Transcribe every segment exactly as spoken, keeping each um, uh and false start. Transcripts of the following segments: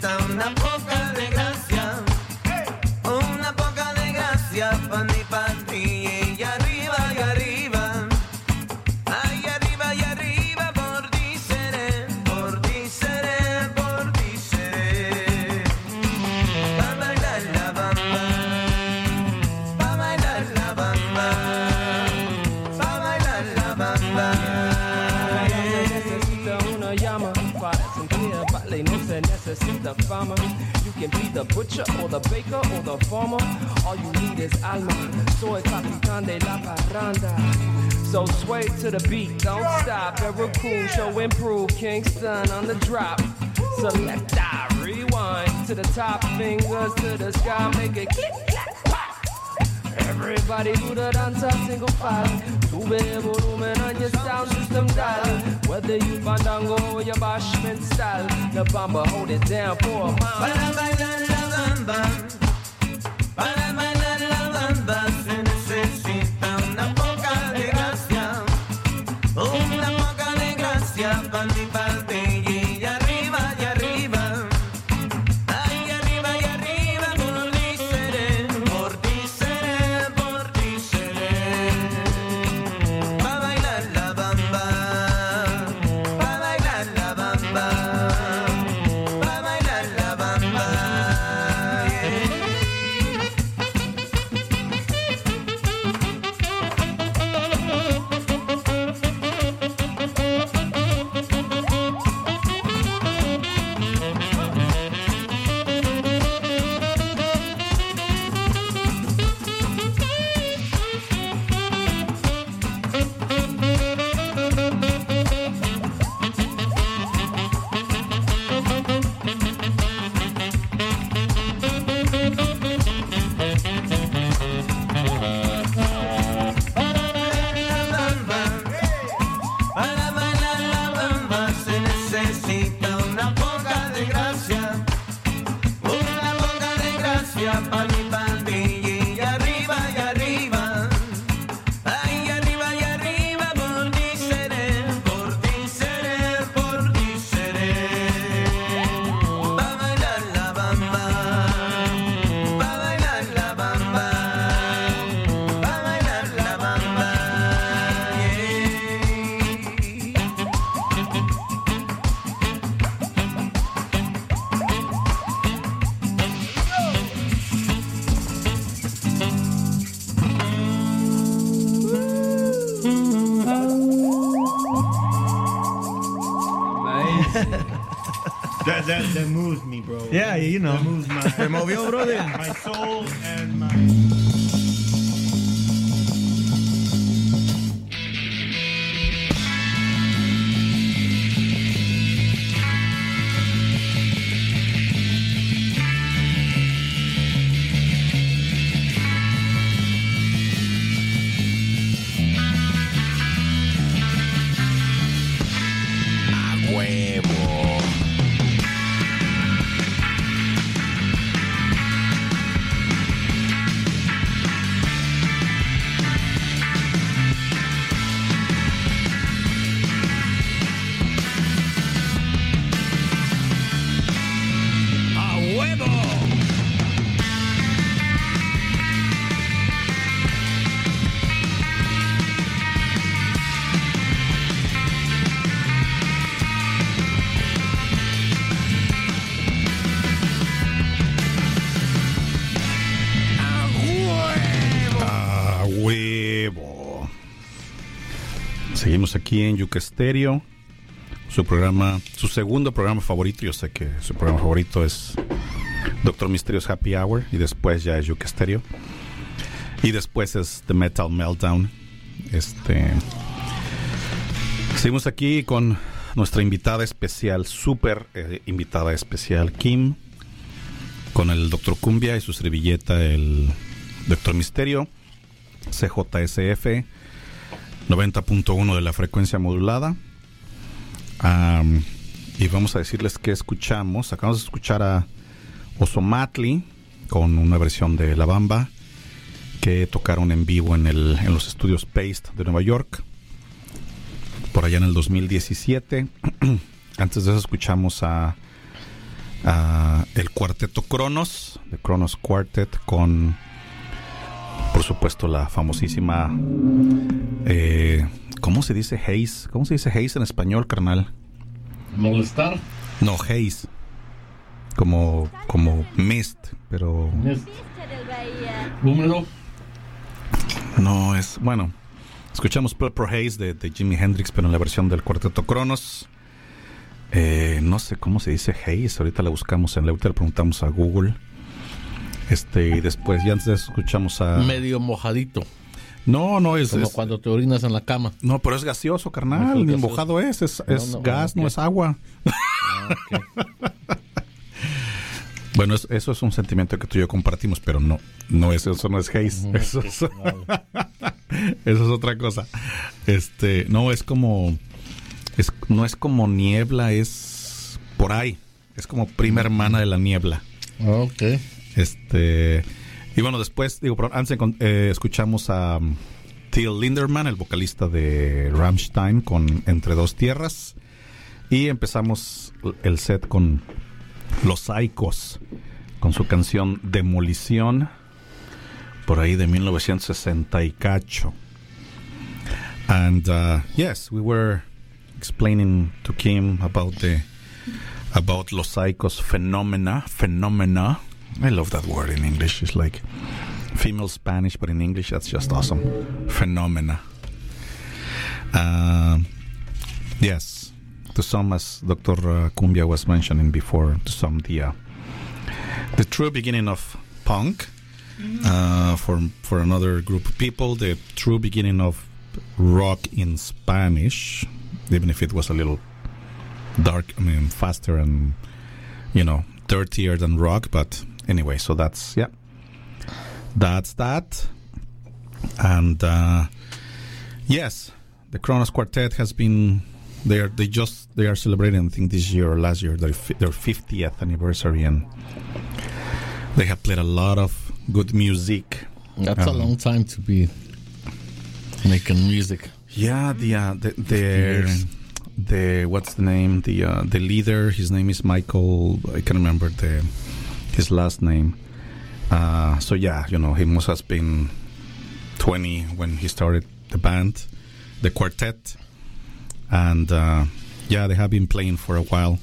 una poca de gracia, una poca de gracia pa' mi patria y arriba y arriba, ay arriba y arriba por ti seré, por ti seré, por ti seré, pa' bailar la bamba, pa' bailar la bamba, pa' bailar la bamba. Necesita una llama para sentir vale, no se necesita fama. You can be the butcher or the baker or the farmer. All you need is alma. Soy capitán de la parranda. So sway to the beat, don't stop. Veracruz, show improve. Kingston on the drop. Select that, rewind to the top. Fingers to the sky, make it click, clack, pop. Everybody do the dance up single file. Sube el volumen on your sound system dial. Whether you fandango or your bashment style, the bamba hold it down for a mile. Para bailar la bamba, para bailar la bamba se necesita una poca de gracia, una poca de gracia pa' mi parte y arriba y arriba, ay arriba y arriba por ti seré, por ti seré, por ti seré, pa' bailar la bamba, pa' bailar la bamba. That, that, that moves me, bro. Yeah, you know. That moves my, Te movió, brother. my soul and my... Seguimos aquí en Yuca Stereo, su programa, su segundo programa favorito. Yo sé que su programa favorito es Doctor Misterios Happy Hour y después ya es Yuca Stereo y después es The Metal Meltdown. Este, seguimos aquí con nuestra invitada especial, súper eh, invitada especial, Kim, con el Doctor Cumbia y su servilleta, el Doctor Misterio, C J S F noventa punto uno de la frecuencia modulada. Um, y vamos a decirles que escuchamos. Acabamos de escuchar a Ozomatli con una versión de La Bamba que tocaron en vivo en, el, en los estudios Paste de Nueva York por allá en el dos mil diecisiete. Antes de eso escuchamos a uh, el cuarteto Kronos, the Kronos Quartet, con, por supuesto, la famosísima, eh, ¿cómo se dice haze? ¿Cómo se dice haze en español, carnal? ¿Molestar? No, haze, como, como mist, pero... Mist. Húmedo. No, es, bueno, escuchamos Purple Haze de, de Jimi Hendrix, pero en la versión del cuarteto Kronos. Eh, no sé cómo se dice haze, ahorita la buscamos, en la ahorita le preguntamos a Google. Este, y después, ya antes de eso, escuchamos a... Medio mojadito. No, no es... Como es- cuando te orinas en la cama. No, pero es gaseoso, No, carnal, es ni gaseoso. mojado es, es, No, es no, gas, ok. no es agua. Ah, ok. Bueno, es- eso es un sentimiento que tú y yo compartimos, pero no, no es, eso no es haze, Ujú, eso, ok, es, vale. eso es otra cosa. Este, no, es como, es, no es como niebla, es por ahí, es como prima hermana de la niebla. Ok. Este, y bueno, después, digo, pero antes eh, escuchamos a um, Till Lindemann, el vocalista de Rammstein, con Entre Dos Tierras. Y empezamos el set con Los Psychos, con su canción Demolición, por ahí de mil novecientos sesenta y cacho. And uh, yes, we were explaining to Kim about the about Los Psychos phenomena, phenomena. I love that word in English. It's like female Spanish, but in English that's just awesome. Phenomena. Uh, yes, to some, as Doctor Uh, Cumbia was mentioning before, to some the uh, the true beginning of punk. Uh, for for another group of people, the true beginning of rock in Spanish, even if it was a little dark, I mean, faster and, you know, dirtier than rock. But anyway, so that's, yeah, that's that. And uh, yes, the Kronos Quartet has been, they are, they just, they are celebrating, I think this year or last year, their, fi- their fiftieth anniversary, and they have played a lot of good music. That's a Um, long time to be making music. Yeah, the uh, the the, years. the what's the name? The uh, the leader. His name is Michael. I can't remember the his last name. Uh, so yeah, you know, he must have been twenty when he started the band, the quartet, and uh, yeah, they have been playing for a while.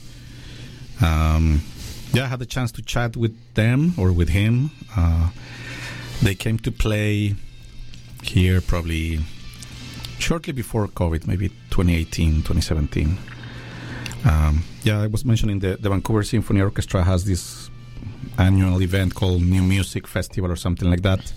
Um, yeah, I had the chance to chat with them or with him. Uh, they came to play here probably shortly before COVID, maybe twenty eighteen, twenty seventeen. Um, yeah, I was mentioning the, the Vancouver Symphony Orchestra has this annual event called New Music Festival or something like that,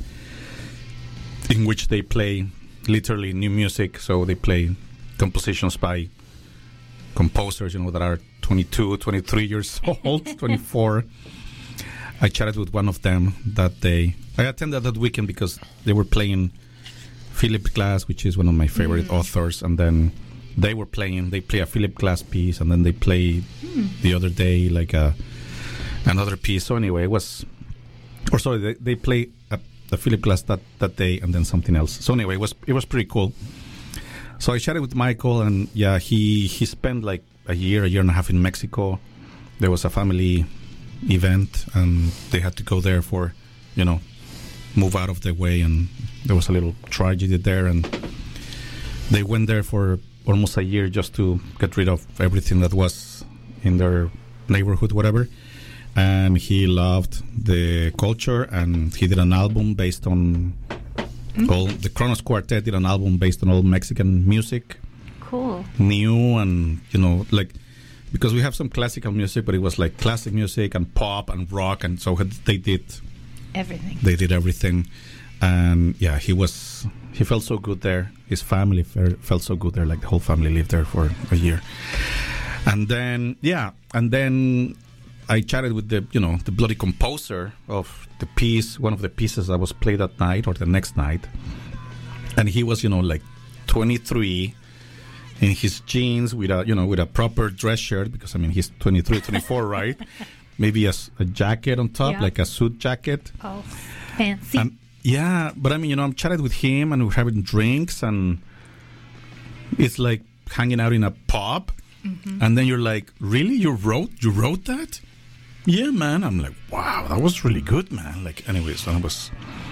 in which they play literally new music. So they play compositions by composers, you know, that are twenty-two, twenty-three years old, twenty-four. I chatted with one of them that day. I attended that weekend because they were playing Philip Glass, which is one of my favorite mm. authors, and then they were playing, they play a Philip Glass piece, and then they play mm. the other day like a another piece. So anyway, it was, or sorry, they, they play a, a Philip Glass that, that day, and then something else. So anyway, it was it was pretty cool. So I chatted with Michael, and yeah, he, he spent like a year, a year and a half in Mexico. There was a family event, and they had to go there for, you know, move out of the way, and there was a little tragedy there, and they went there for almost a year just to get rid of everything that was in their neighborhood, whatever. And he loved the culture, and he did an album based on mm-hmm. all the Kronos Quartet did an album based on all Mexican music. Cool. New, and you know, like, because we have some classical music, but it was like classic music and pop and rock, and so they did everything. They did everything, and yeah, he was he felt so good there. His family fe- felt so good there. Like the whole family lived there for a year, and then yeah, and then I chatted with the you know the bloody composer of the piece, one of the pieces that was played that night or the next night, and he was you know like twenty-three. In his jeans with a you know with a proper dress shirt, because I mean he's twenty-three, twenty-four, right? Maybe a, a jacket on top, yeah. like a suit jacket. Oh, fancy. Um, yeah, but I mean you know I'm chatting with him and we're having drinks, and it's like hanging out in a pub, mm-hmm. and then you're like, really, you wrote you wrote that? Yeah, man. I'm like, wow, that was really good, man. Like, anyways, I was.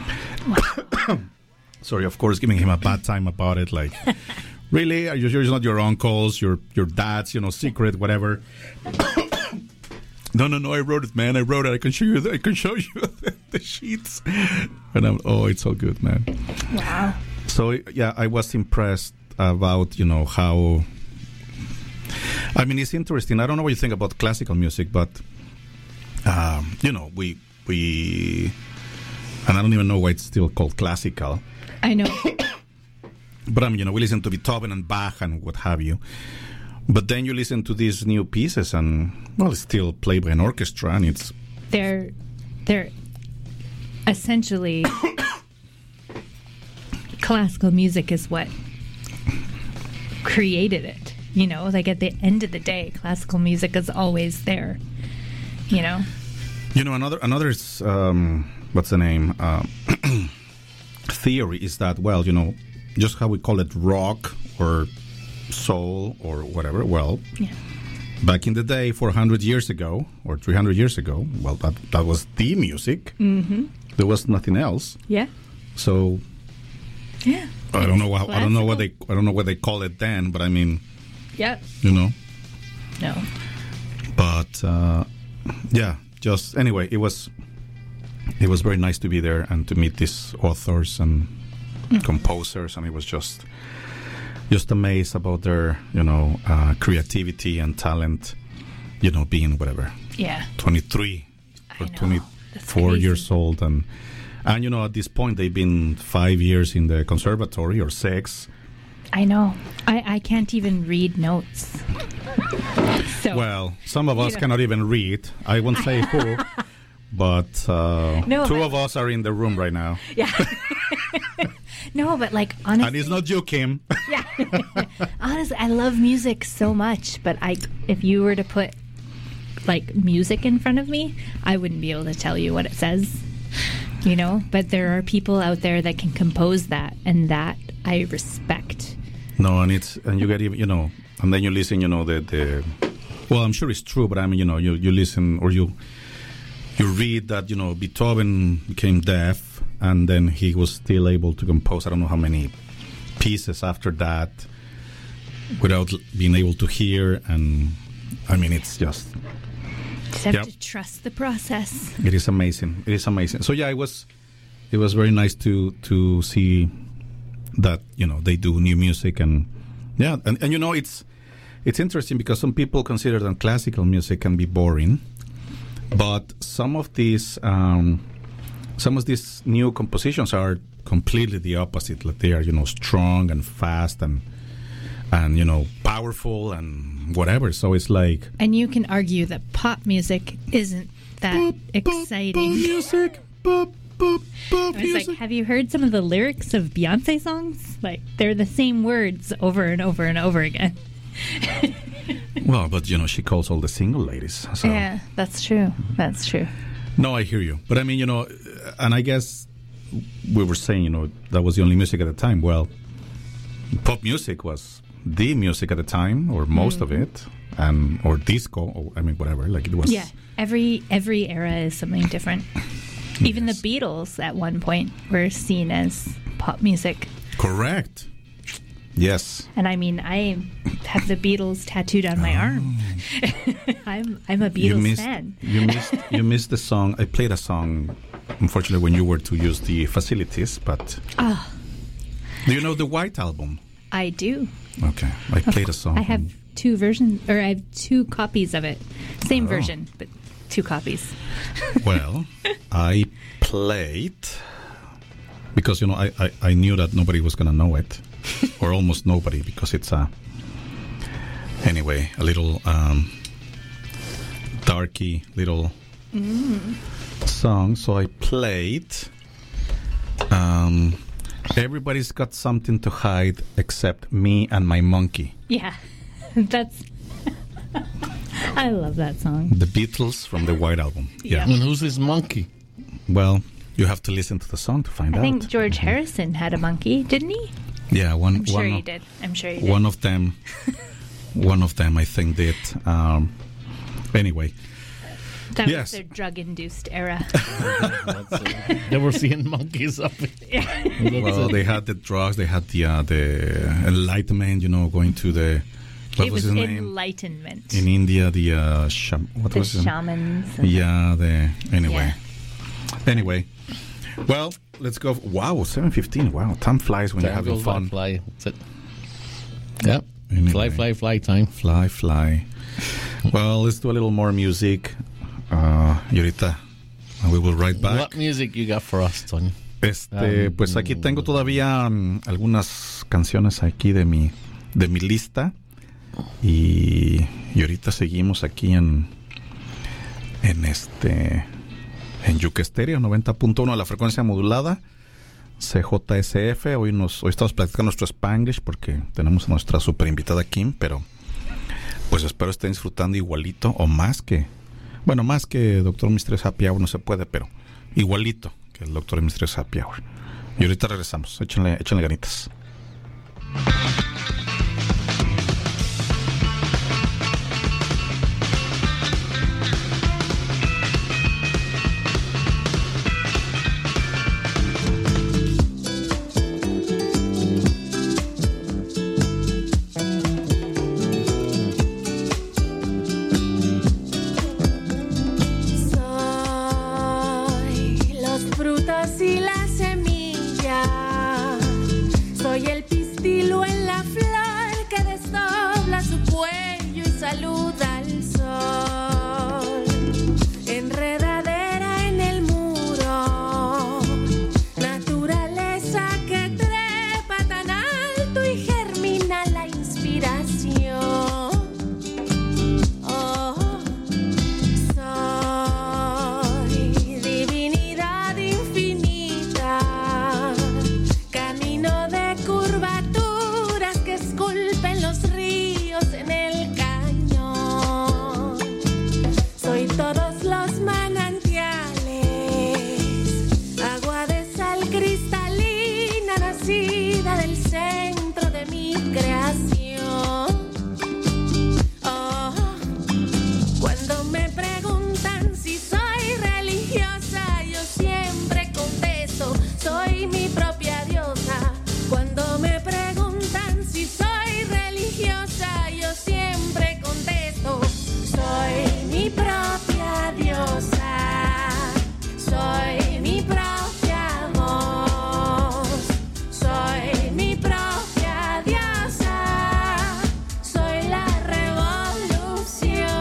Sorry, of course, giving him a bad time about it. Like, really? Are you sure it's not your uncle's, your your dad's, you know, secret, whatever? No, no, no. I wrote it, man. I wrote it. I can show you. The, I can show you the, the sheets. And I'm, oh, it's all good, man. Wow. So yeah, I was impressed about, you know, how. I mean, it's interesting. I don't know what you think about classical music, but um, you know, we we, and I don't even know why it's still called classical. I know. But I mean, you know, we listen to Beethoven and Bach and what have you. But then you listen to these new pieces, and well, it's still played by an orchestra, and it's They're they're essentially classical music is what created it. You know, like at the end of the day, classical music is always there. You know. You know, another another um, what's the name uh, theory is that, well, you know, just how we call it rock or soul or whatever. Well, Yeah. back in the day, four hundred years ago or three hundred years ago, well, that that was the music. Mm-hmm. There was nothing else. Yeah. So Yeah. I don't know. How, I don't know what they. Classical. I don't know what they call it then. But I mean, Yeah. you know. No. But uh, yeah, just anyway, it was it was very nice to be there and to meet these authors and Mm. composers, and it was just just amazed about their, you know, uh, creativity and talent. You know, being whatever Yeah. twenty-three I or know. twenty-four That's years crazy. old, and and you know, at this point they've been five years in the conservatory or six. I know. I, I can't even read notes. So Well, some of us know. cannot even read. I won't say who, but uh, No, two but- of us are in the room right now. yeah. No, but like honestly, And it's not you, Kim. yeah. Honestly, I love music so much, but I if you were to put like music in front of me, I wouldn't be able to tell you what it says. You know, but there are people out there that can compose that, and that I respect. No, and it's and you get even, you know, and then you listen, you know, the the. Well, I'm sure it's true, but I mean, you know, you you listen or you you read that, you know, Beethoven became deaf, and then he was still able to compose. I don't know how many pieces after that without l- being able to hear, and I mean, it's just. Just have Yep. to trust the process. It is amazing. It is amazing. So yeah, it was it was very nice to to see that, you know, they do new music, and yeah, and, and you know, it's it's interesting because some people consider that classical music can be boring, but some of these um, some of these new compositions are completely the opposite. Like they are, you know, strong and fast and and you know, powerful and whatever. So it's like And you can argue that pop music isn't that exciting. music. Boop, boop, boop, It's like, have you heard some of the lyrics of Beyonce songs? Like, they're the same words over and over and over again. Well, but you know, she calls all the single ladies. So. Yeah, that's true. That's true. No, I hear you. But I mean, you know, and I guess we were saying, you know, that was the only music at the time. Well, pop music was the music at the time, or most of it, and or disco, or I mean, whatever. Like it was. Yeah, every every era is something different. Even Yes. the Beatles at one point were seen as pop music. Correct. Yes. And I mean, I have the Beatles tattooed on my arm. I'm I'm a Beatles Oh. you missed. fan. You missed. You missed the song. I played a song. Unfortunately, when you were to use the facilities, but Oh, do you know the White Album? I do. Okay, I played a song. I have two versions, or I have two copies of it. Same Oh. version, but two copies. Well, I played because, you know, I, I, I knew that nobody was going to know it, or almost nobody, because it's a, anyway, a little um, darky little song. So I played um, Everybody's Got Something to Hide Except Me and My Monkey. Yeah, that's. I love that song. The Beatles from the White Album. Yeah. And who's this monkey? Well, you have to listen to the song to find I out. think George Harrison had a monkey, didn't he? Yeah, one. I'm sure one he of, did. I'm sure he did. One of them, one of them, I think did. Um, anyway, That Yes. was their drug-induced era. They were seeing monkeys up. Well, they had the drugs, they had the uh, the enlightenment, you know, going to the what It was was his name enlightenment. in India, the uh, sham- what The was his name? shamans. Yeah, the anyway. Anyway, well, let's go. Wow, seven fifteen. Wow, time flies when you're Time having goes by, fun. fly. That's it. Yep. Anyway. Fly, fly, fly time. Fly, fly. Well, let's do a little more music. Uh, y ahorita we will right back. What music you got for us, Tony? Este, Um, pues aquí tengo todavía um, algunas canciones aquí de mi de mi lista y, y ahorita seguimos aquí en en este en Yuca Estéreo noventa punto uno, la frecuencia modulada C J S F. Hoy nos hoy estamos platicando nuestro Spanglish porque tenemos a nuestra super invitada Kim, pero pues espero estén disfrutando igualito o más que, bueno, más que Doctor Mysterious Happy Hour no se puede, pero igualito que el Doctor Mysterious Happy Hour. Y ahorita regresamos. Échenle, échenle ganitas. Soy los frutos y la semilla. Soy el pistilo en la flor que desdobla su cuello y saluda al sol. Enredadera en el muro, naturaleza que trepa tan alto y germina la inspiración. Oh, soy divinidad infinita, camino de curvaturas que esculpen los ríos en el cañón. Soy todos los manantiales, agua de sal cristalina nacida del centro de mi creación. Oh, cuando me preguntan si soy religiosa, yo siempre contesto, soy mi propia diosa. Cuando me preguntan si soy religiosa, yo siempre contesto, soy mi propia diosa. Soy mi propia voz. Soy mi propia diosa. Soy la revolución.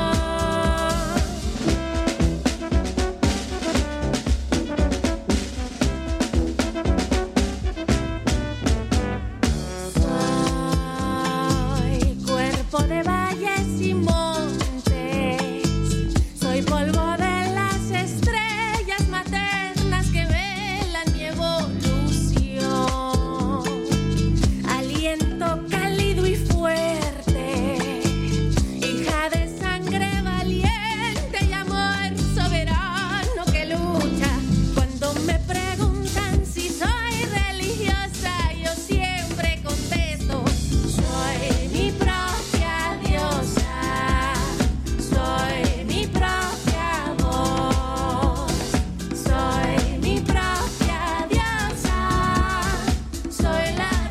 Soy cuerpo de valles y montes. Soy polvo de las estrellas maternas que velan mi evolución. Aliento cálido y fuerte, hija de sangre valiente y amor soberano que lucha. Cuando me preguntan si soy religiosa, yo siempre contesto, soy mi propia diosa. Soy mi propia voz. Soy mi propia diosa. Soy la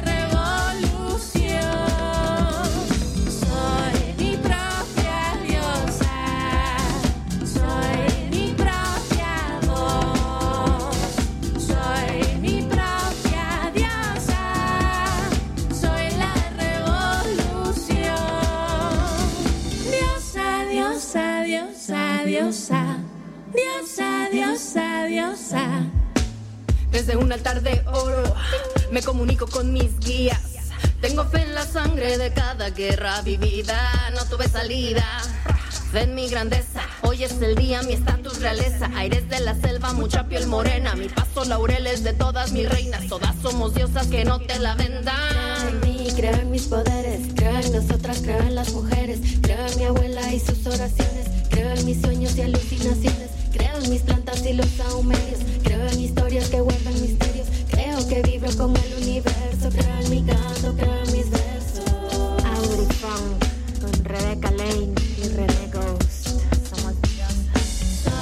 revolución. Soy mi propia diosa. Soy mi propia voz. Soy mi propia diosa. Soy la revolución. Diosa, diosa, diosa, diosa. Diosa, diosa, diosa. Desde un altar de oro me comunico con mis guías. Tengo fe en la sangre de cada guerra vivida. No tuve salida. Fe en mi grandeza. Hoy es el día, mi estatus realeza. Aires de la selva, mucha piel morena. Mi paso laureles de todas mis reinas. Todas somos diosas que no te la vendan. Creo en mí, creo en mis poderes, creo en nosotras, creo en las mujeres, creo en mi abuela y sus oraciones, creo en mis sueños y alucinaciones, creo en mis plantas y los sahumerios, creo en historias que guardan misterios, creo que vibro con el universo, creo en mi canto, creo en mis versos. Aurifunk con Rebecca Lane y René Ghost. Somos diosas.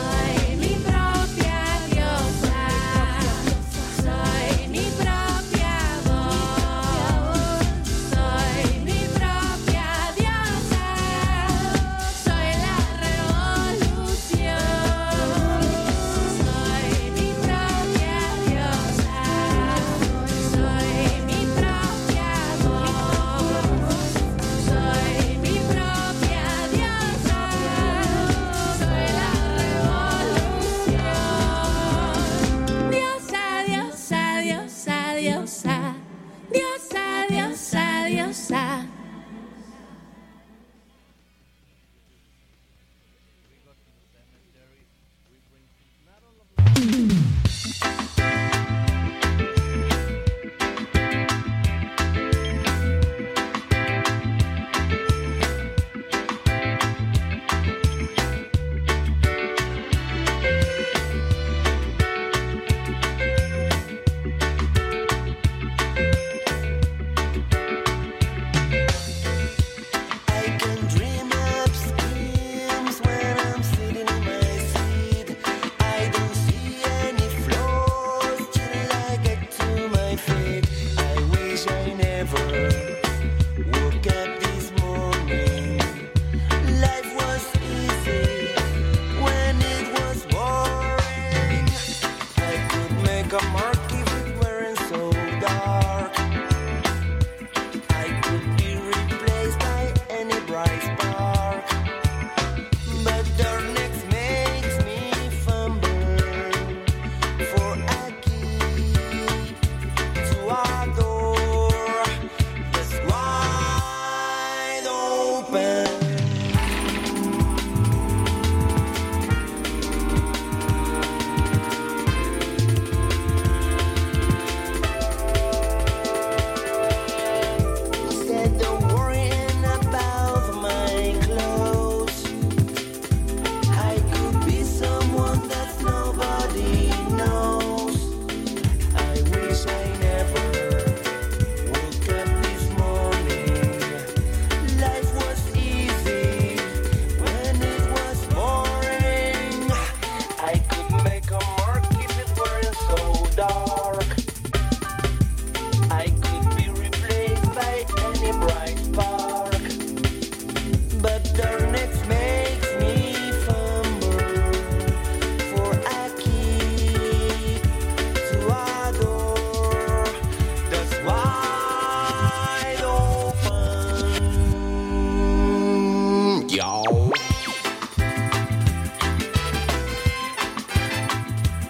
make a mark, keep it burning so dark. I could be replaced by any bright spark, but darkness makes me fumble, for I keep to adore that's wide open. Yo.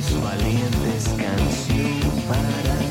los valientes, canción para